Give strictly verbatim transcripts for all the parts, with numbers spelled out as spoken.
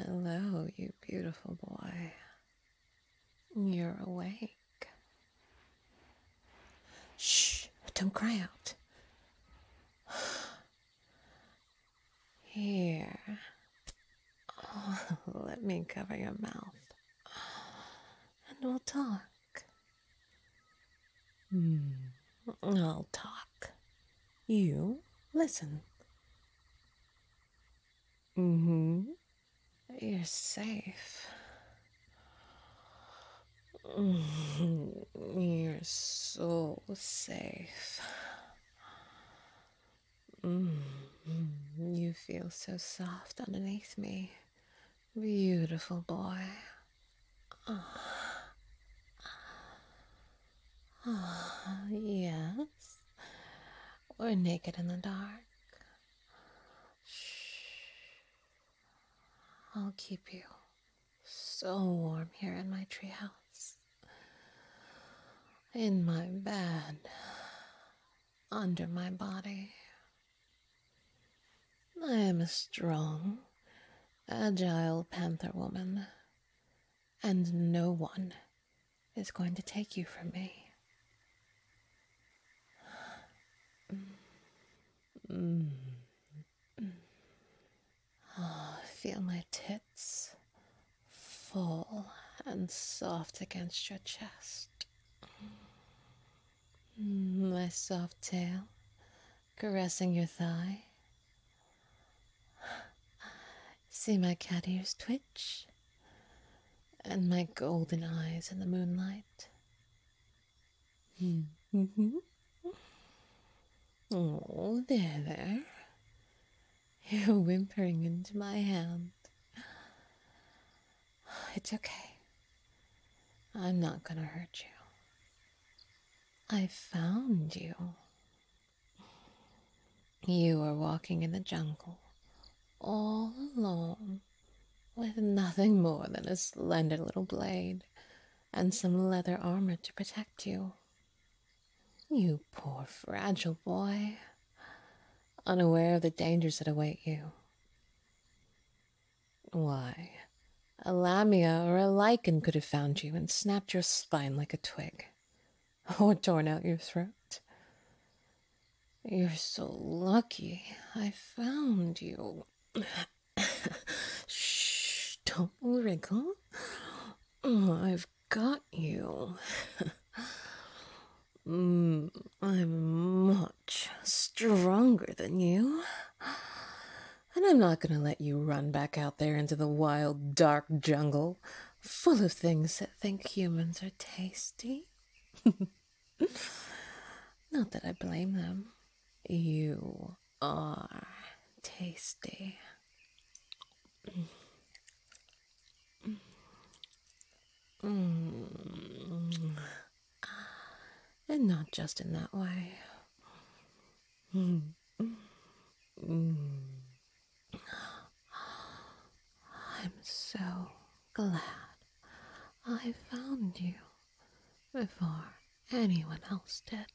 Hello, you beautiful boy. You're awake. Shh, don't cry out. Here. Oh, let me cover your mouth. And we'll talk. Hmm, I'll talk. You listen. Mm-hmm. You're safe. You're so safe. Mm. You feel so soft underneath me. Beautiful boy. Oh. Oh, yes. We're naked in the dark. Shh. I'll keep you so warm here in my treehouse. In my bed. Under my body. I am a strong, agile panther woman, and no one is going to take you from me. Mm. Oh, feel my tits full and soft against your chest. My soft tail caressing your thigh. See my cat ears twitch and my golden eyes in the moonlight. Mm-hmm. Oh, there, there. You're whimpering into my hand. It's okay. I'm not gonna hurt you. I found you. You were walking in the jungle, all alone, with nothing more than a slender little blade and some leather armor to protect you. You poor fragile boy, unaware of the dangers that await you. Why, a lamia or a lichen could have found you and snapped your spine like a twig, or torn out your throat. You're so lucky I found you. Shh, don't wriggle. I've got you. mm, I'm much stronger than you. And I'm not gonna let you run back out there into the wild, dark jungle full of things that think humans are tasty. Not that I blame them. You are tasty. Mm. And not just in that way. Mm. Mm. I'm so glad I found you before anyone else did.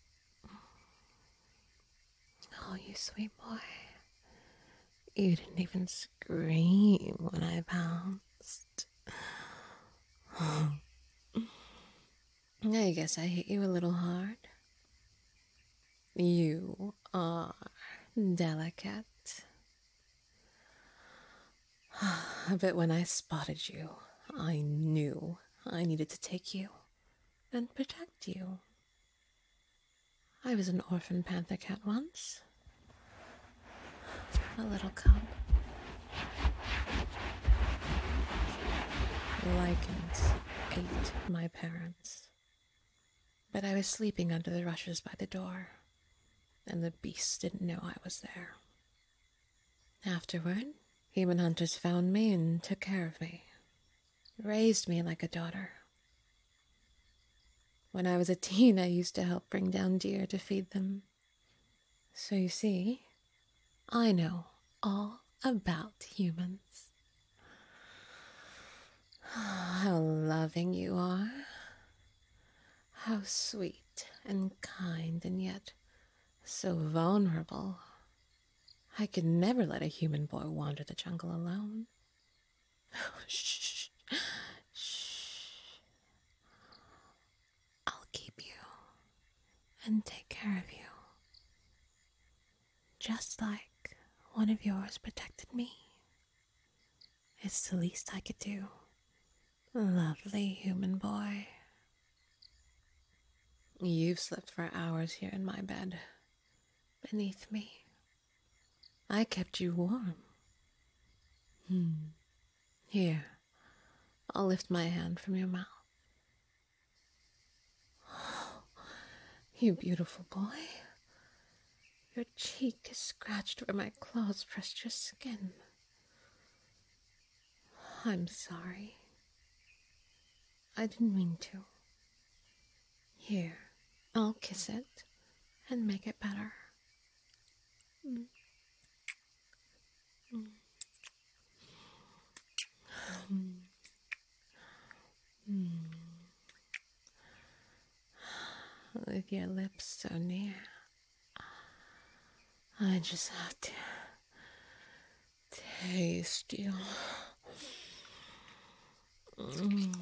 Oh, you sweet boy. You didn't even scream when I bounced. I guess I hit you a little hard. You are delicate. But when I spotted you, I knew I needed to take you and protect you. I was an orphan panther cat once. A little cub. Lichens ate my parents. But I was sleeping under the rushes by the door, and the beasts didn't know I was there. Afterward, human hunters found me and took care of me. Raised me like a daughter. When I was a teen, I used to help bring down deer to feed them. So you see, I know all about humans. How loving you are. How sweet and kind, and yet so vulnerable. I could never let a human boy wander the jungle alone. Shh. Shh. I'll keep you and take care of you. Just like one of yours protected me. It's the least I could do. Lovely human boy. You've slept for hours here in my bed, beneath me. I kept you warm. Hmm. Here, I'll lift my hand from your mouth. You beautiful boy. Your cheek is scratched where my claws pressed your skin. I'm sorry. I didn't mean to. Here, I'll kiss it and make it better. Mm. Mm. Mm. With your lips so near, I just have to taste you. Mm.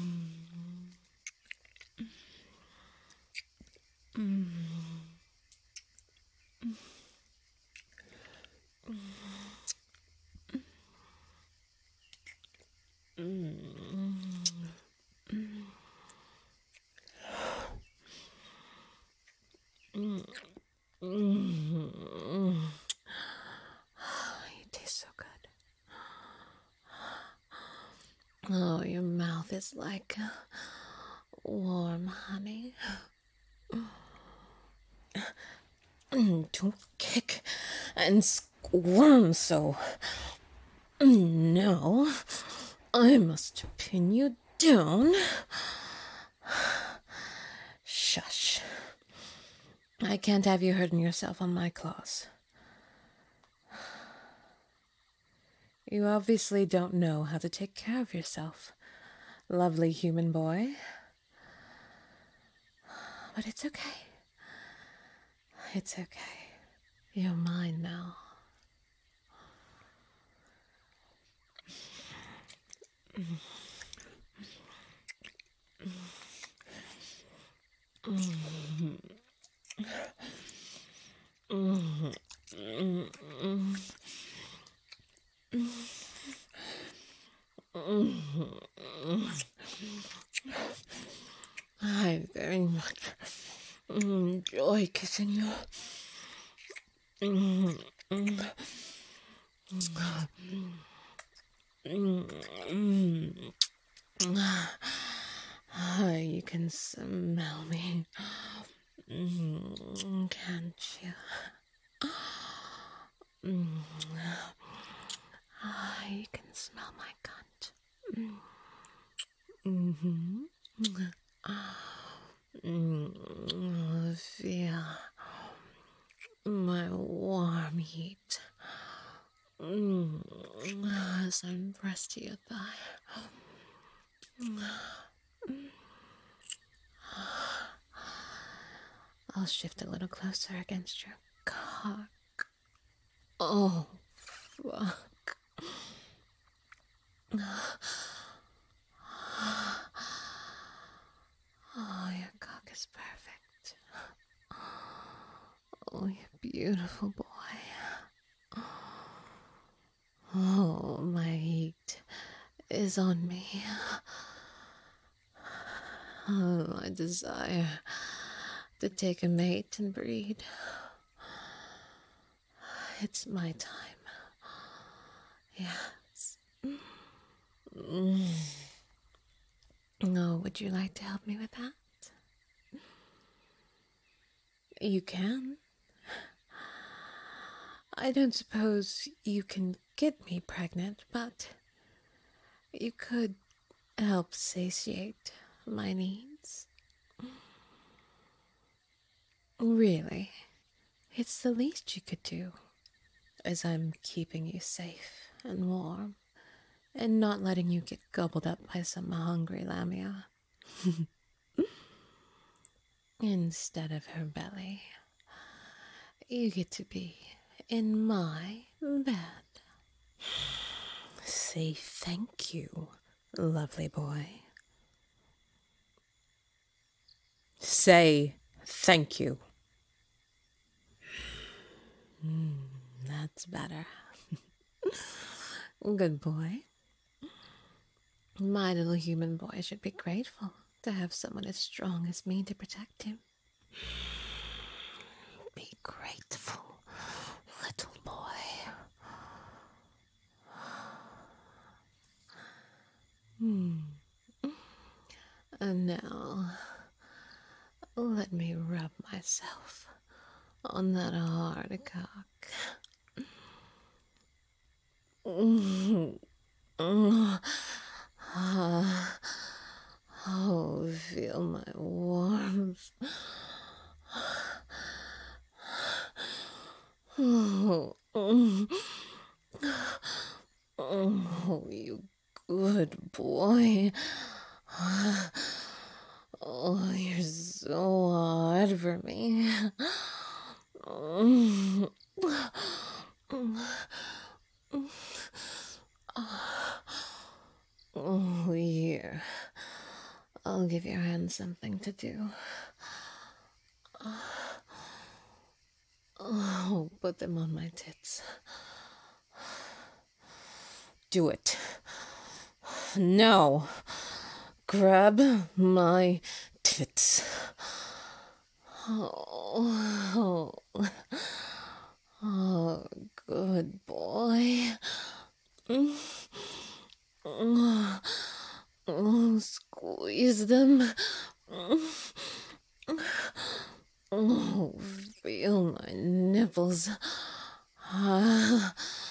Mm. You taste so good. Oh, your mouth is like warm honey. Don't kick and squirm so. No, I must pin you down. Shush. I can't have you hurting yourself on my claws. You obviously don't know how to take care of yourself, lovely human boy. But it's okay. It's okay. You're mine now. I very much enjoy kissing you. You can smell me, can't you? You can smell my cunt. Mm-hmm. Feel my warm heat as I'm pressed to your thigh. I'll shift a little closer against your cock. Oh, fuck. Oh, your cock is perfect. Oh, you beautiful boy. Oh, my heat is on me. Oh, my desire to take a mate and breed. It's my time. Yes. Mm. Oh, would you like to help me with that? You can. I don't suppose you can get me pregnant, but you could help satiate my needs. Really, it's the least you could do, as I'm keeping you safe and warm, and not letting you get gobbled up by some hungry lamia. Instead of her belly, you get to be in my bed. say thank you, lovely boy. Say thank you. Mm, that's better. Good boy. My little human boy should be grateful to have someone as strong as me to protect him. Be grateful, little boy. Hmm. And now, let me rub myself on that hard cock. Oh, feel my warmth. Oh, oh, you good boy. Oh, you're so hard for me. Oh, here. I'll give your hands something to do. Oh, put them on my tits. Do it. No. Grab my tits. Oh, oh, oh, good boy. Oh, oh, squeeze them. Oh, feel my nipples. Ah.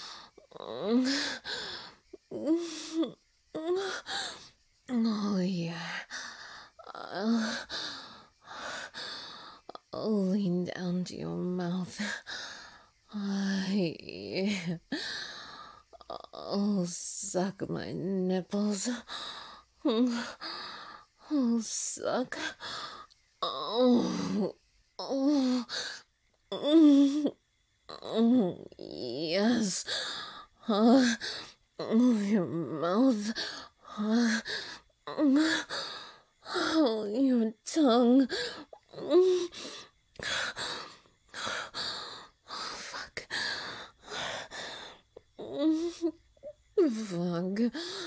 Oh, yeah. Uh, I'll lean down to your mouth. Uh, yeah. I'll suck my nipples. I'll suck. Oh, oh, oh, yes. Uh, oh, your mouth. Uh, oh, your tongue. Oh, fuck. Fuck.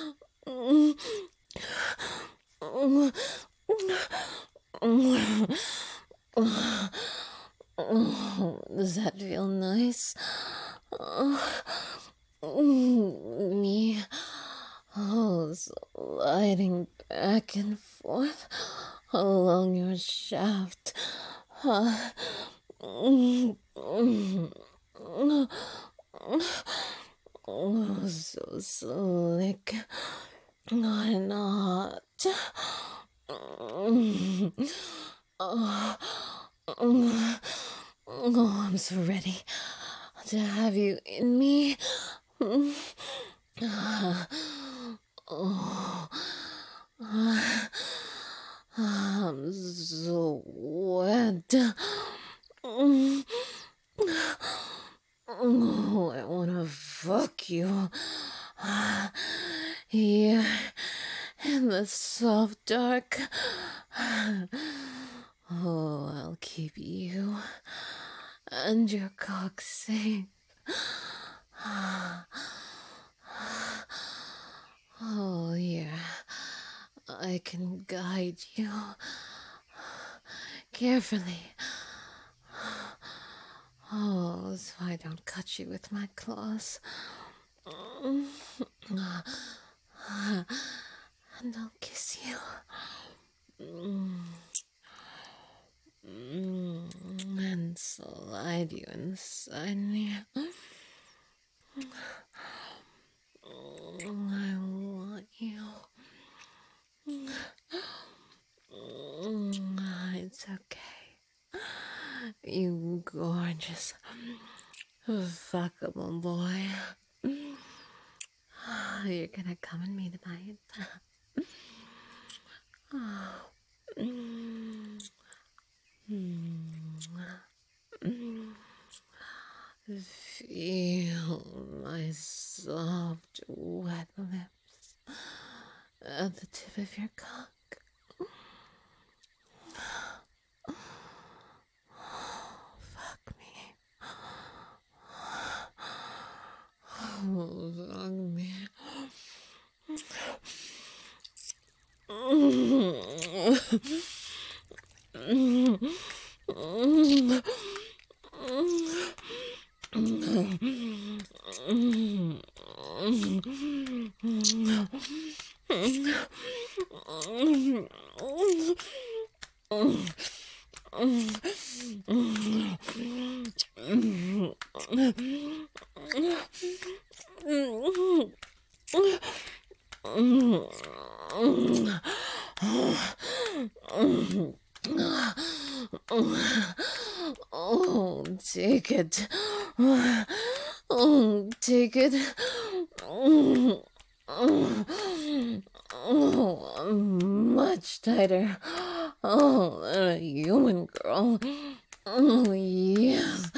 Oh, does that feel nice? Oh, me. Oh, sliding back and forth along your shaft. Uh, oh, so slick. Not and hot. Oh, oh, oh, I'm so ready to have you in me. Oh, I'm so wet. Oh, I wanna fuck you. Here in the soft dark. Oh, I'll keep you and your cock safe. Oh, yeah. I can guide you carefully. Oh, so I don't cut you with my claws. And I'll kiss you. And slide you inside me. I want you. It's okay. You gorgeous, fuckable boy. You're gonna come in me tonight. Oh. Feel my soft, wet lips at the tip of your cock. Fuck me. Oh, fuck me. Oh, take it. Oh, take it. Oh, oh, much tighter. Oh, a human girl. Oh, yes.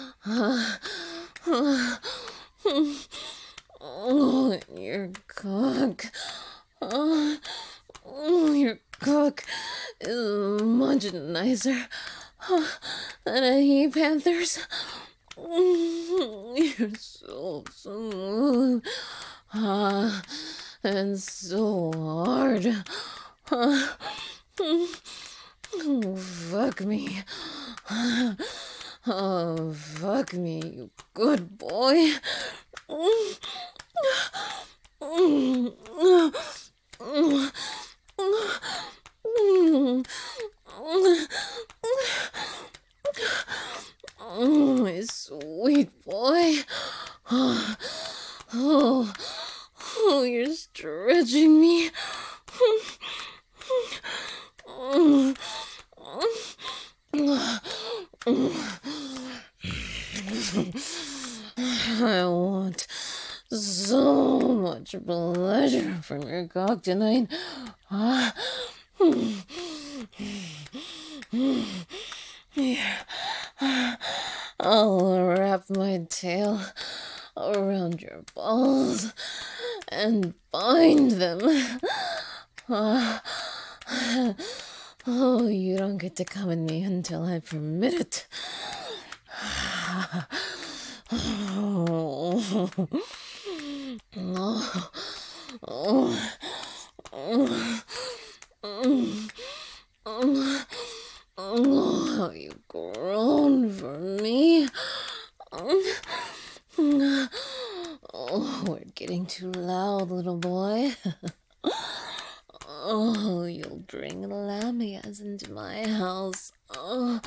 Oh, your cock. Oh, oh, your cock is much nicer than a he panther's. You're so smooth uh, and so hard. Uh, oh, fuck me. Oh, fuck me, you good boy. Oh, my sweet boy. Oh, oh, oh, you're stretching me. I want so much pleasure from your cock tonight. Ah. Here, I'll wrap my tail around your balls and bind them. Ah. Oh, you don't get to come at me until I permit it. Oh, oh, oh, oh, oh, oh, oh, you've grown for me. Oh, we're getting too loud, little boy. Oh, you'll bring lamias into my house. Oh.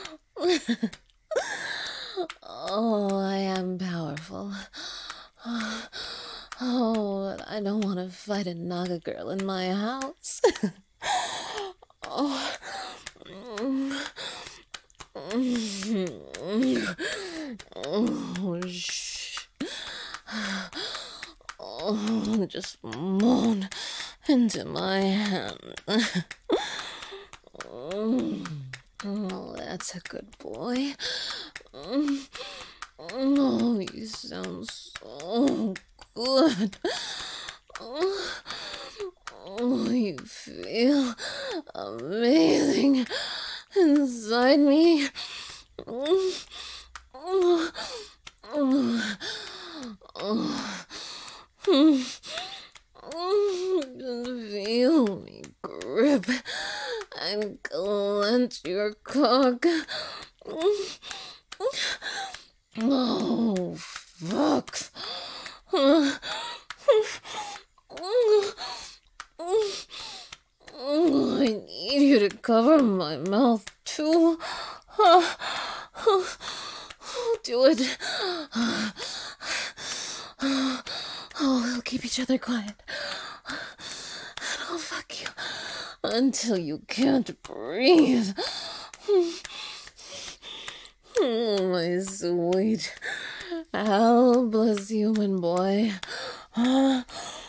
Oh, I am powerful. Oh, oh, but I don't want to fight a Naga girl in my house. Oh. Oh, shh. Oh, just moan into my hand. Oh, that's a good boy. Oh, you sound so good. Oh, oh, you feel amazing inside me. Oh, oh, oh, oh. Just feel me grip and clench your cock. Oh, fuck. Oh, I need you to cover my mouth too. Do it. Oh, we'll keep each other quiet. And I'll fuck you until you can't breathe. Oh, my sweet, helpless human boy. Oh,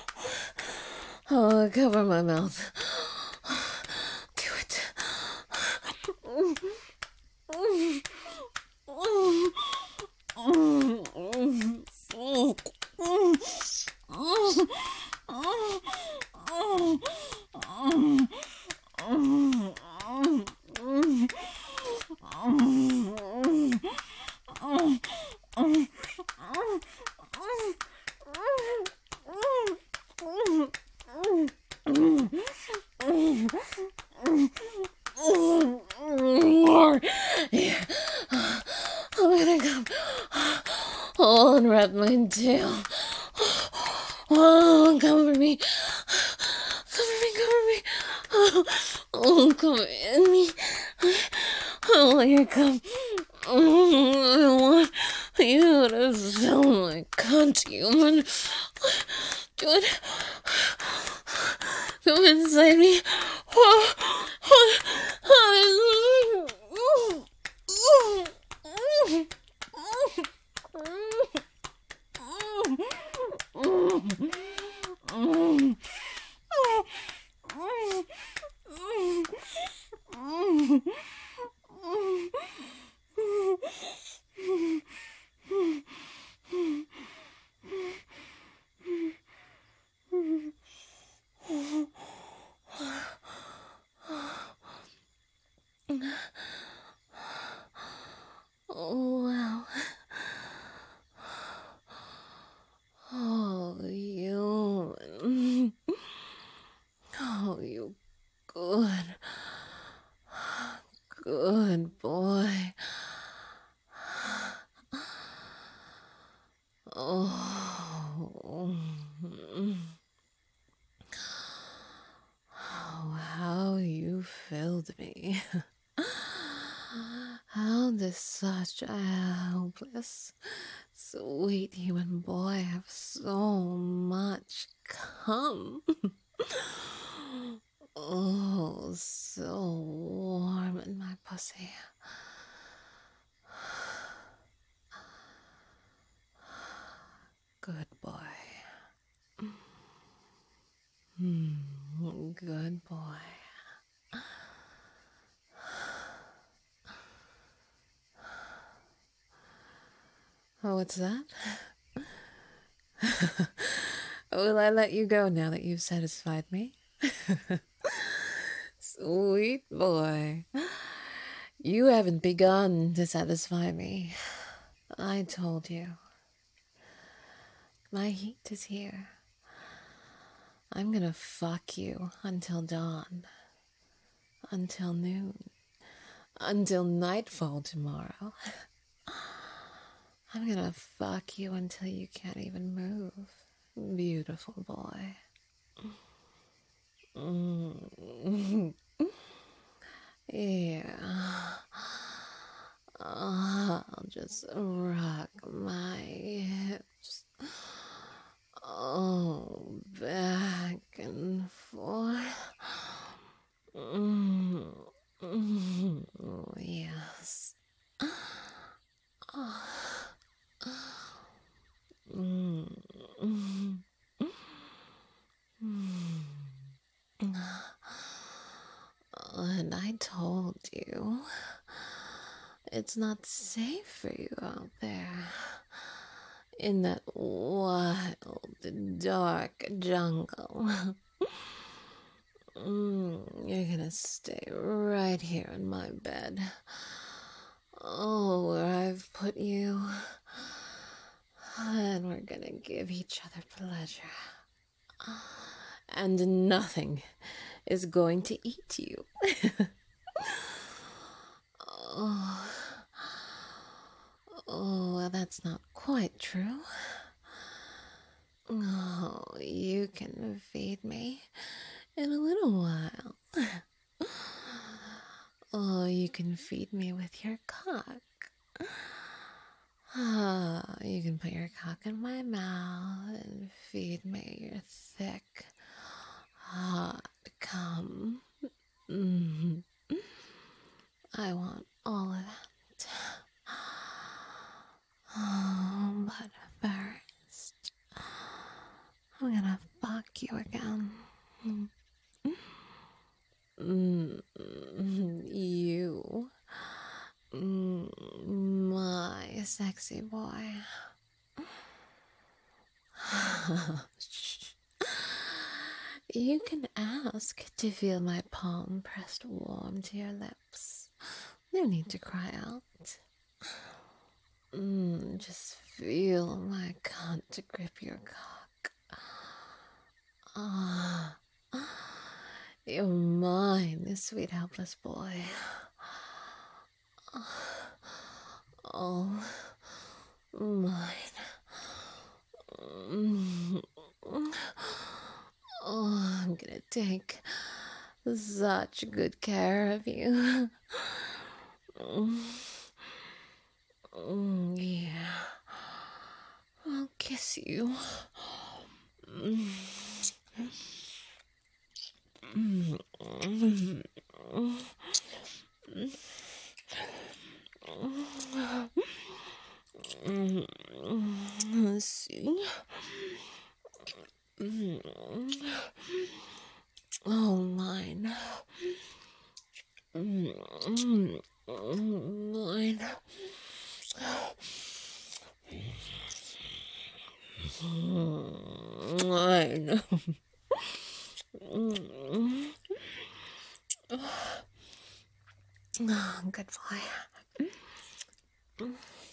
cover my mouth. Do it. Oh. Here. I'm gonna come. Oh, unwrap my tail. Oh, cover me. Cover me, cover me. Oh, oh cover me. I want you to come. Oh, I want you to feel my cunt, human. Do it. Come inside me. Oh, oh, oh. Oh, wow. Oh, you. Oh, you good. Good boy. Oh. Oh, how you filled me. How does such a helpless, sweet human boy have so much come? Oh, so warm in my pussy. Good boy. Hmm, good boy. Oh, what's that? Will I let you go now that you've satisfied me? Sweet boy. You haven't begun to satisfy me. I told you. My heat is here. I'm gonna fuck you until dawn. Until noon. Until nightfall tomorrow. I'm gonna fuck you until you can't even move. Beautiful boy. Mm. Yeah. I'll just rock my hips. Oh, back and forth. Mm. Oh, yes. Mm. And I told you, it's not safe for you out there. In that wild, dark jungle. Mm, you're gonna stay right here in my bed. Oh, where I've put you. And we're gonna give each other pleasure. And nothing is going to eat you. Oh, oh, well, that's not quite true. Oh, you can feed me in a little while. Oh, you can feed me with your cock. Ah, you can put your cock in my mouth and feed me your thick, hot cum. Mm-hmm. I want all of it. Oh, but first, I'm gonna fuck you again. Mm, you, mm, my sexy boy. You can ask to feel my palm pressed warm to your lips. No need to cry out. Mm, just feel my cunt to grip your cock. Ah, you're mine, this sweet helpless boy. all mine. Oh, I'm gonna take such good care of you. Yeah. I'll kiss you. Let's see. Oh, mine. Mine. Mine. Oh, good boy.